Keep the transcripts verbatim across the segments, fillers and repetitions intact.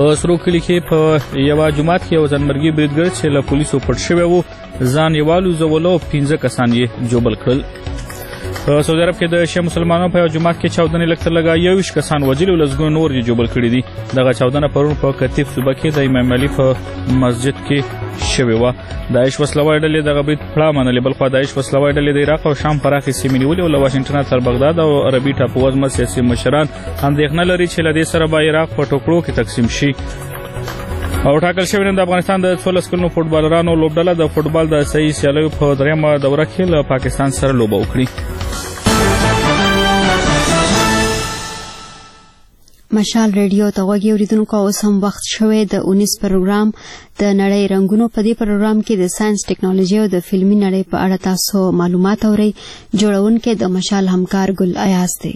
په سرو کلي کې په یوه جومات کې یو ځانمرګي بریدګر چې له پولیسو پټ شوی و ځان یې والوځولو او پنځه کسان یې ژوبل کړل. په سعودي عرب کې د شیعه مسلمانانو په یو جومات کې چاودنې لږ تر لږه یوویشت کسان وژلي او لسګونه نور یې ژوبل کړي دي. دغه چاودنه پرون په کتیف صوبه کې د امام علي په مسجد کې شوې وه. داعش وسلوای ډلې دغه برید پړه منلې، بلخوا داعش وسلوای ډلې د عراق او شام پراخې سیمې نیولې او له واشنګټنه تر بغداد او عربي ټاپووزمه سیاسي مشران اندېښنه لري چې له دې سره به عراق په ټوکړو کې تقسیم شي. او ټاکل شوې نن د افغانستان د څوارلس کلنو فوټبالرانو لوبډله د فوټبال د صحیح سیالیو په درېیمه دوره کې له پاکستان سره لوبه وکړي. مشال ریډیو ته غوږ اورېدونکو، اوس هم وخت شوی د اونیس پروګرام د نړۍ رنګونو. په دې پروګرام کې د ساينس، ټیکنالوژي او د فلمي نړۍ په اړه تاسو معلومات اورئ. جوړونکی د مشال همکار ګل ایاز دی.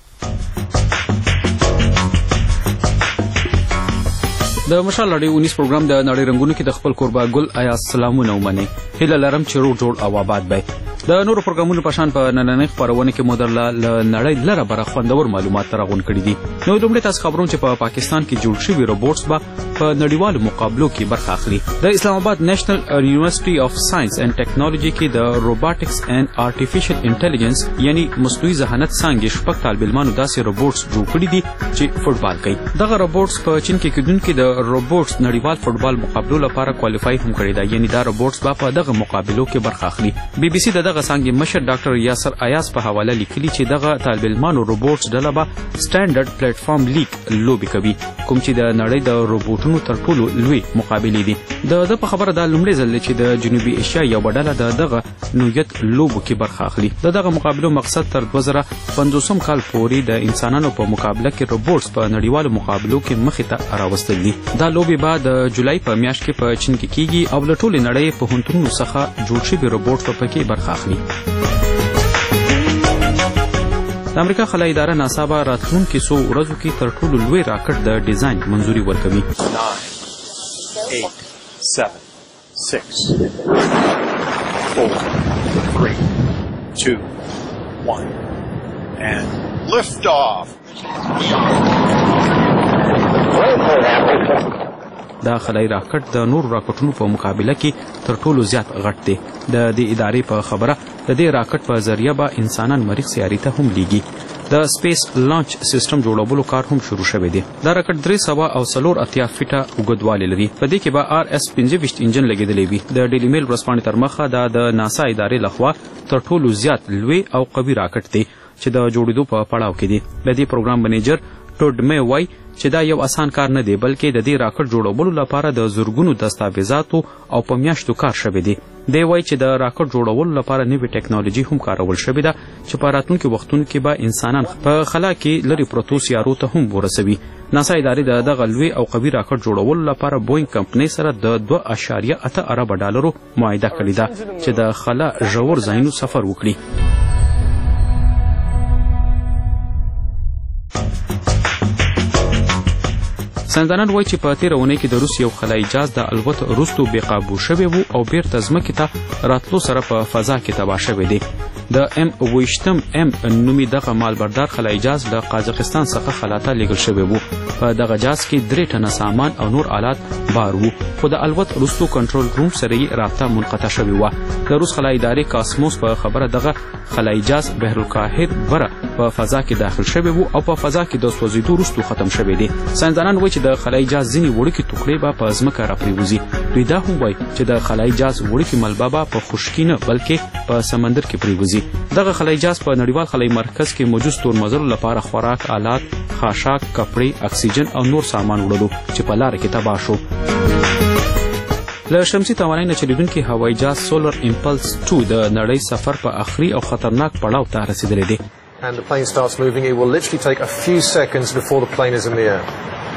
د مشال نړۍ اونیس پروګرام د نړۍ رنګونو کې د خپل کوربه ګل ایاز سلامونه ومنئ. هیله لرم چې روغ جوړ او آباد وئ. د نورو پروګرامونو په شان په نننۍ خپرونه کې مو درله له نړۍ لره بره خوندور معلومات راغونډ کړي دي. نو لومړی تاسو خبرونه چې په پاکستان کې جوړ شوي روبوټس به په نړیوالو مقابلو کې برخه اخلي. د اسلام آباد نېشنل یونیورسيټي اف ساينس اینڈ ټیکنالوژي کې د روبوټکس اینڈ آرټیفیشل انټيليجنس یعنی مصنوعي ذهانت څانګې شپږ طالب‌علمانو داسې روبوټس جوړ کړي دي چې فوټبال کوي. دغه روبوټس په چین کې کېدونکي د روبوټس نړیوال فوټبال مقابلو لپاره کوالیفای هم کړي دي، یعنی دا روبوټس به په دغه مقابلو کې برخه اخلي. بي بي سي دغه څانګې مشر ډاکټر یاسر ایاز په حواله لیکلي چې دغه طالب‌علمانو روبوټس ډله به سټانډرډ پلیټ فارم لیګ لوبې کوي، کوم چې د نړۍ د روبوټونو تر ټولو لوی مقابلې دي. د ده په خبره دا لومړی ځل دی چې د جنوبي ایشیا یوه ډله د دغه نوعیت لوبو کې برخه اخلي. د دغه مقابلو مقصد تر دوه زره پنځوسم کال پورې د انسانانو په مقابله کې روبوټس په نړیوالو مقابلو کې مخې ته راوستل دي. دا لوبې به د جولای په میاشت کې په چین کې کیږي او له ټولې نړۍ پوهنتونونو څخه جوړ شوي روبوټ به پکې برخه اخلي. د امریکا خلا اداره ناسا به راتلونکي څو ورځو کې تر ټولو لوی راکټ د ډیزاین منظوري ورکوي. دا خلای راکټ د نور راکټونو په مقابله کې تر ټولو زیات غټ دی. د دې ادارې په خبره د دې راکټ په ذریعه به انسانان مریخ سیارې ته هم لیږي. د سپیس لانچ سیستم جوړولو کار هم شروع شوی دی. دا راکټ درې سوه او څلور اتیا فیټه اوږدوالی لري. په دې کې به آر اس پنځه ویشت انجن لګېدلی وي. د ډیلی میل ورځپاڼې تر مخه دا د ناسا ادارې لخوا تر ټولو زیات لوی او قوي راکټ دی چې د جوړېدو په پړاو کې دی. د دې پروګرام منیجر ټوډ می وای چې دا یو اسان کار نه دی، بلکې د دې راکټ جوړولو لپاره د زرګونو دستاویزاتو او په میاشتو کار شوی دی. دی وایي چې د راکټ جوړولو لپاره نوې ټیکنالوژي هم کارول شوې ده چې په راتلونکي وختونو کې به انسانان په خلا کې لرې پرتو سیارو ته هم ورسوي. ناسا ادارې د دغه لوی او قوي راکټ جوړولو لپاره بوینګ کمپنۍ سره د دوه اعشاریه اته اربه ډالرو معاهده کړې ده چې د خلا ژور ځایونو سفر وکړي. ساینسدانان وایي چې په تېره اونۍ کې د روس یو خلایي جهاز د الوت وروستو بې قابو شوی و او بیرته ځمکې ته راتلو سره په فضا کې تباه شوی دی. د ام اوویشتم ام نومي دغه مالبردار خلایي جهاز له قازقستان څخه خلا ته لیږل شوی و. په دغه جهاز کې درې ټنه سامان او نور آلات بار وو، خو د الوت وروستو کنټرول روم سره یې رابطه منقطع شوې وه. د روس خلایي ادارې کاسموس په خبره دغه خلایي جهاز بحرالکاهل بره په فضا کې داخل شوی و او په فضا کې د سوځېدو وروستو ختم شوی دی. ساینسدانان وایي چې د خلایي جهاز ځینې وړوکي ټوکړې به په ځمکه راپرېوځي. دوی دا هم وایي چې د خلایي جهاز وړوکي ملبه به په خشکي نه بلکې په سمندر کې پرېوځي. دغه خلایي جهاز په نړیوال خلایي مرکز کې موجود ستورمزلو لپاره خوراک، آلات، خاشاک، کپړې، اکسیجن او نور سامان وړلو چې په لاره کې تباه شو. له شمسي توانایي نه چلیدونکي هوایي جهاز سولر امپلس ټو د نړۍ سفر په آخري او خطرناک پړاو ته رسېدلی دی. And the plane starts moving, it will literally take a few seconds before the plane is in the air.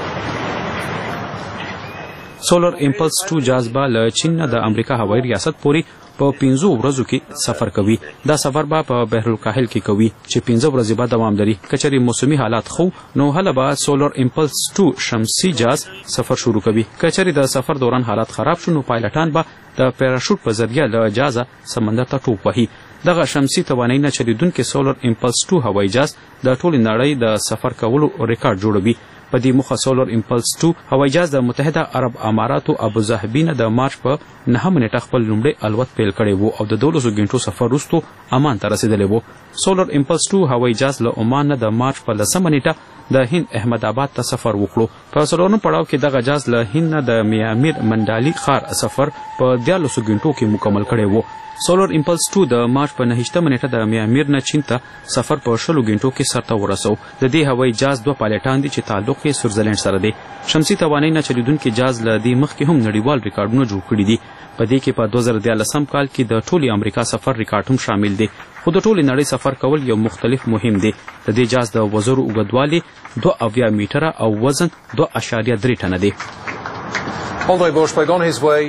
سولر امپلس ټو جهاز به له چین نه د امریکا هوایي ریاست پورې په پنځو ورځو کې سفر کوي. دا سفر به په بحرالکاهل کې کوي چې پنځه ورځې به دوام لري. که چېرې موسمي حالات خو نو هله به سولر امپلس ټو شمسي جهاز سفر شروع کوي. که چېرې د سفر دوران حالات خراب شو نو پایلټان به د پیراشوټ په ذریعه له جهازه سمندر ته ټوپ وهي. دغه شمسي توانایي نه چلیدونکي سولر امپلس ټو هوایي جهاز د ټولې نړۍ د سفر کولو ریکارډ جوړوي. په دې موخه سولر امپلس ټو هوایي جهاز د متحده عرب اماراتو ابوظهبي نه د مارچ په نهه منټه خپل لومړی الوت پیل کړی وو او د دولسو غنټو سفر وروسته امان ته رسیدلی وو. سولر امپلس ټو هوایي جهاز له عمان نه د مارچ په لسمه نیټه د هند احمد آباد ته سفر وکړو. په څلورم پړاو کې دغه جهاز له هند نه د میامیر منډالي ښار سفر په دیارلسو غنټو کې مکمل کړی وو. سولر امپلس ټو د مارچ په نهشتمه نیټه د میامیر نه چین ته سفر په شلو غنټو کې سرته ورسو. د دې هوایي جهاز دوه پایلټان دي چې تعلق یې سویټزرلینډ سره دی. شمسي توانایي نه چلیدونکي جهاز له دې مخکې هم نړیوال ریکارډونه جوړ کړي دي. په دې کې په دوه زره دیارلسم کال کې د ټولې امریکا سفر ریکارډ هم شامل دی. خو د ټولې نړۍ سفر کول یو مختلف مهم دی. د دې جهاز د وزرو اوږدوالی دوه اویا میټره او وزن دوه اشاریه درې ټنه دی. Andre Borschberg on his way.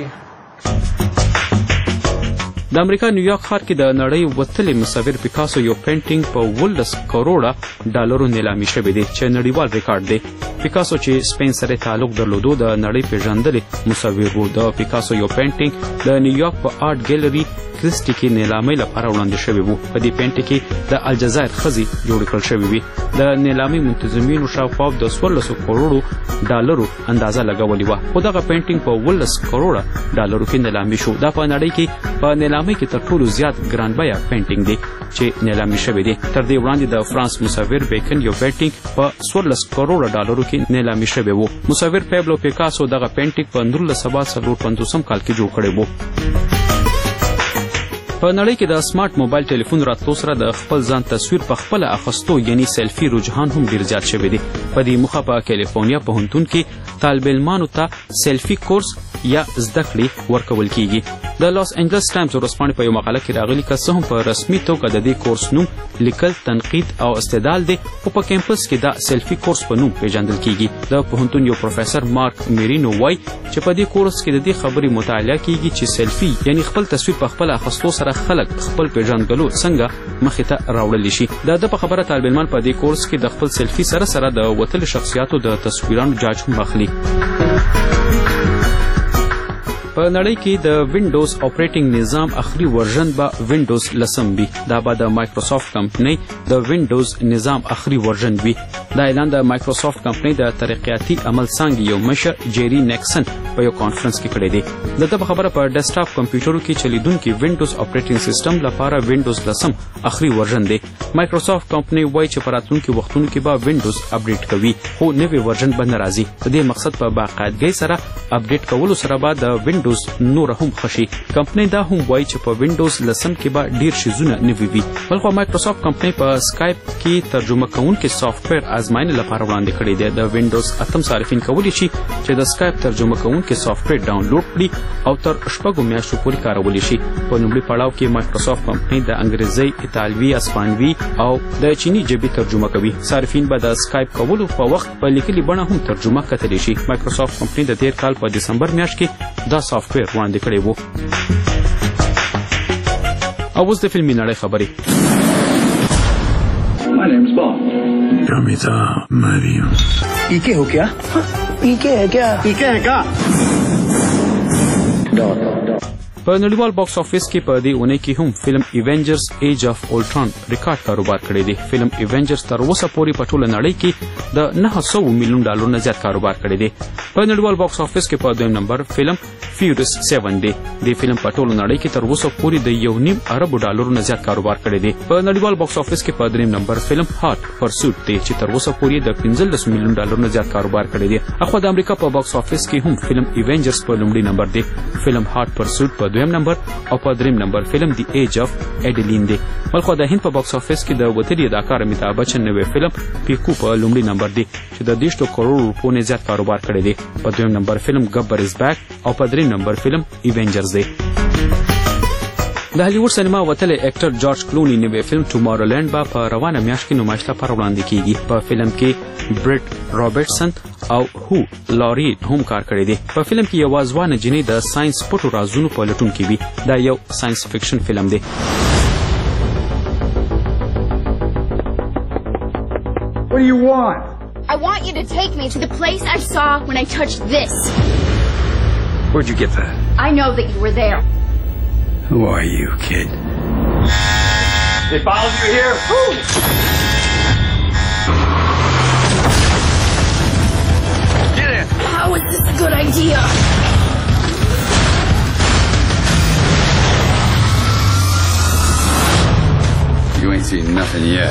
د امریکا نیویارک ښار کې د نړۍ وتلې مصور پیکاسو یو پینټینګ په ولس کروړه ډالرو نیلامي شوی دی چې نړیوال ریکارډ دی. پیکاسو چې سپین سره تعلق درلودو د نړۍ پیژندلې مصور و. د پیکاسو یو پینټینګ د نیویارک په آرټ ګیلري کرسټي کې نیلامۍ لپاره وړاندې شوی و. په دې پینټینګ کې د الجزایر ښځې جوړې کړل شوې وي. د نیلامۍ منتظمینو شاوخوا د څوارلسو کروړو ډالرو اندازه لګولې وه، خو دغه پینټینګ په اوولس کروړه ډالرو کې نیلامي شو. دا په نړۍ کې په نیلامۍ کې تر ټولو زیات ګران بیه پینټینګ دی چې نیلامي شوی دی. تر دې وړاندې د فرانس مصور بیکن یو پینټینګ په څوارلس کروړه ډالرو کې نیلامي شوی و. مصور پیبلو پیکاسو دغه پینټینګ په نولس سوه څلور پنځوسم کال کې جوړ کړی و. په نړۍ کې د سمارټ موبایل ټلیفون راتلو سره د خپل ځان تصویر په خپله اخیستو یعنی سیلفي رجحان هم ډیر زیات شوی دی. په دې موخه په کالیفورنیا پوهنتون کې طالب علمانو ته سیلفي کورس یا زده کړې ورکول کیږي. د لاس انجلس ټایمز ورځپاڼې په یو مقاله کې راغلي که څه هم په رسمي توګه د دې کورس نوم لیکل، تنقید او استدلال دی، خو په کیمپس کې دا سیلفي کورس په نوم پیژندل کیږي. د پوهنتون یو پروفیسر مارک میرینو وایي چې په دې کورس کې د دې خبرې مطالعه کیږي چې سیلفي یعنی خپل تصویر په خپل اخیستو سره خلک خپل پیژندګلو څنګه مخې ته راوړلی شي. د ده په خبره طالب علمان په دې کورس کې د خپل سیلفي سره سره د وتلو شخصیاتو د تصویرانو جاج هم اخلي. په نړۍ کې د وینډوز اپریټینګ نظام اخري ورژن به وینډوز لسم وي. دا به د مایکروسافټ کمپنۍ د وینډوز نظام اخري ورژن وي. دا اعلان د مایکروسافټ کمپنۍ د ترقیاتي عمل څانګې یو مشر جیری نیکسن په یو کانفرنس کې کړی دی. د ده په خبره په ډیسکټاپ کمپیوټرو کې چلیدونکي وینډوز اپریټینګ سیسټم لپاره وینډوز لسم اخري ورژن دی. مایکروسافټ کمپنۍ وایي چې په راتلونکي وختونو کې به وینډوز اپډیټ کوي، خو نوی ورژن به نه راځي. د دې مقصد په باقاعدګۍ سره اپډیټ کولو سره به د وینډوز نور هم خشي. کمپنۍ دا هم وایي چې په وینډوز لسم کې به ډیر شیزونه نوي وي. بلخو مایکروسافټ کمپنۍ په سکایپ کې ترجمه کوونکي سافټویر ازموینې لپاره وړاندې کړی دی. د وینډوز اتم صارفین کولی شي چې د سکایپ ترجمه کوونکي سافټویر ډاونلوډ کړي او تر شپږو میاشتو پورې کارولی شي. په لومړي پړاو کې مایکروسافټ کمپنۍ د انګریزي، ایټالوي، اسپانوي او د چینی ژبې ترجمه کوي. صارفین به د سکایپ کولو په وخت په لیکلي بڼه هم ترجمه کتلی شي. مایکروسافټ کمپنۍ د تیر کال په دسمبر میاشت کې دا سافټویر وړاندې کړی وو. او اوس د فلمي نړۍ خبرې. My name's Bond. Kamita Mariam. पीके हो क्या? PK है क्या? PK है क्या? Dot په نړیوال باکس افیس کې په دې اونۍ کې هم فلم ایونجرز ایج اف اولټران ریکارډ کاروبار کړی دی. فلم ایونجرز تر اوسه پورې په ټوله نړۍ کې د نهه سوه میلیون ډالرو نه زیات کاروبار کړی دی. په نړیوال باکس افیس کې په دویم نمبر فلم فیورس سیون دی. د فلم په ټوله نړۍ کې تر اوسه پورې د یو نیم اربو ډالرو نه زیات کاروبار کړی دی. په نړیوال باکس افیس کې په دریم نمبر فلم هاټ پرسوټ دی چې تر اوسه پورې د پنځلس میلیون ډالرو نه زیات کاروبار کړی دی. اخو د امریکا په باکس افیس کې هم فلم ایونجرز په لومړي نمبر دی. فلم هاټ پرسوټ په دویم نمبر او په دریم نمبر فلم دی ایج اف ایډلین دی. بلخو د هند په باکس افیس کې د وتلي اداکار امیتاب بچن نوی فلم پیکو په لومړي نمبر دی چې د دیشتو کروڑ روپو نه زیات کاروبار کړی دی. په دویم نمبر فلم گبر از بیک او په دریم نمبر فلم ایونجرز دی. د هالیوډ سینما وتلی اکټر جارج کلونی نوی فلم ټومارولینډ به په روانه میاشت کې نمایش لپاره وړاندې کیږي. په فلم کې برټ رابرټسن او هو لاري هم کار کړی دی. په فلم کې یوه ځوانه جنۍ د ساينس پټو رازونو په لټون کې وي. دا یو ساينس فکشن فلم دی. What do you want? I want you to take me to the place I saw when I touched this. Where'd you get that? I know that you were there. Who are you, kid? They followed you here? good idea. You ain't seen nothing yet.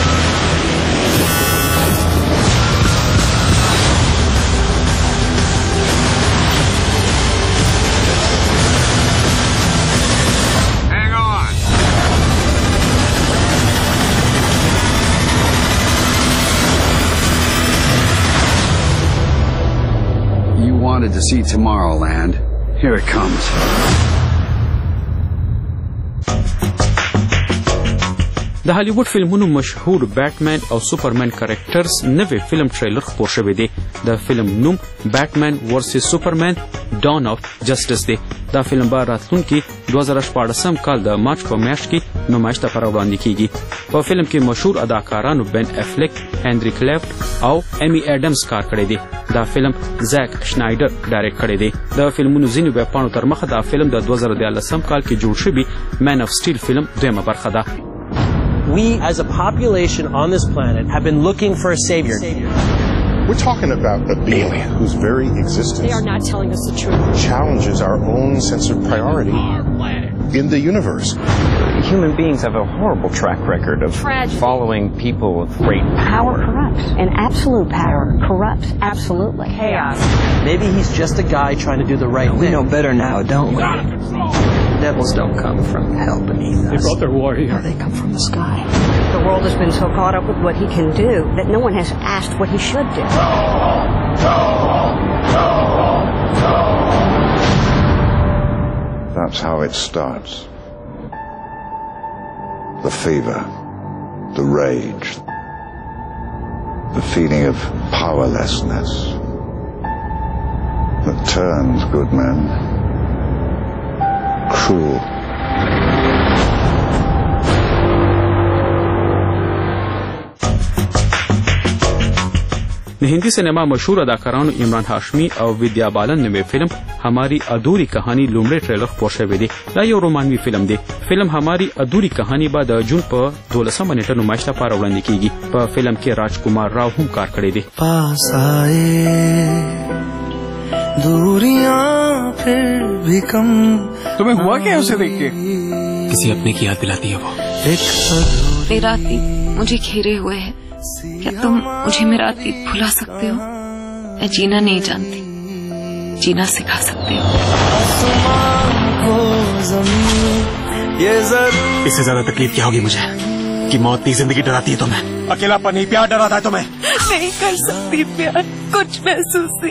Hang on. You wanted to see Tomorrowland. Here it comes. د هالیوډ فلمونو مشهور بیټمن او سوپرمن کریکټرز نوې فلم ټریلر خپور شوی دی. د فلم نوم بیټمن ورسز سوپرمن ډان آف جسټس دی. دا فلم به راتلونکي دوه زره شپاړسم کال د مارچ په میاشت کې نمایش ته وړاندې کیږي. په فلم کې مشهور اداکارانو بن افلیک، هنری کلیفټ او ایمی ایډمز کار کړی دی. دا فلم زاک شنایډر ډایرکټ کړی دی. د فلمونو ځینو ویبپاڼو تر مخه دا فلم د دوه زره دیارلسم کال کې جوړ شوی مین اف سټیل فلم دویمه برخه ده. We, as a population on this planet, have been looking for a savior. We're talking about an alien whose very existence they are not telling us the truth. Challenges our own sense of priority in the universe. Human beings have a horrible track record of Tragedy. following people with great power. Power corrupts, and absolute power corrupts absolutely. Chaos. Maybe he's just a guy trying to do the right We thing. know better now, don't we? Devils don't come from hell beneath us. They brought their warrior. No, they come from the sky. The world has been so caught up with what he can do that no one has asked what he should do. That's how it starts. The fever, the rage, the feeling of powerlessness that turns good men cruel. د هندي سینما مشهور اداکارانو عمران هاشمی او ویدیا بالن نوې فلم हमारी अधूरी कहानी لومړی ټریلر خپور شوی دی. دا یو رومانوي فلم دی. فلم हमारी अधूरी कहानी به د جون په دولسمه نیټه نمایش لپاره وړاندې کیږي. په فلم کې راجکمار راو هم کار کړی دی. पास आए दूरियां फिर भी कम. तुम्हें हुआ क्या उसे देख के? किसी अपने की याद दिलाती है वो. मेरा अतीत मुझे घेरे हुए है. क्या तुम मुझे मेरा अतीत भुला सकते हो? मैं जीना नहीं जानती, जीना सिखा सकते हो. इससे ज्यादा तकलीफ क्या होगी मुझे कि मौत नहीं जिंदगी डराती है तुम्हें. अकेलापन नहीं प्यार डराता है तुम्हें. नहीं कर सकती प्यार, कुछ महसूस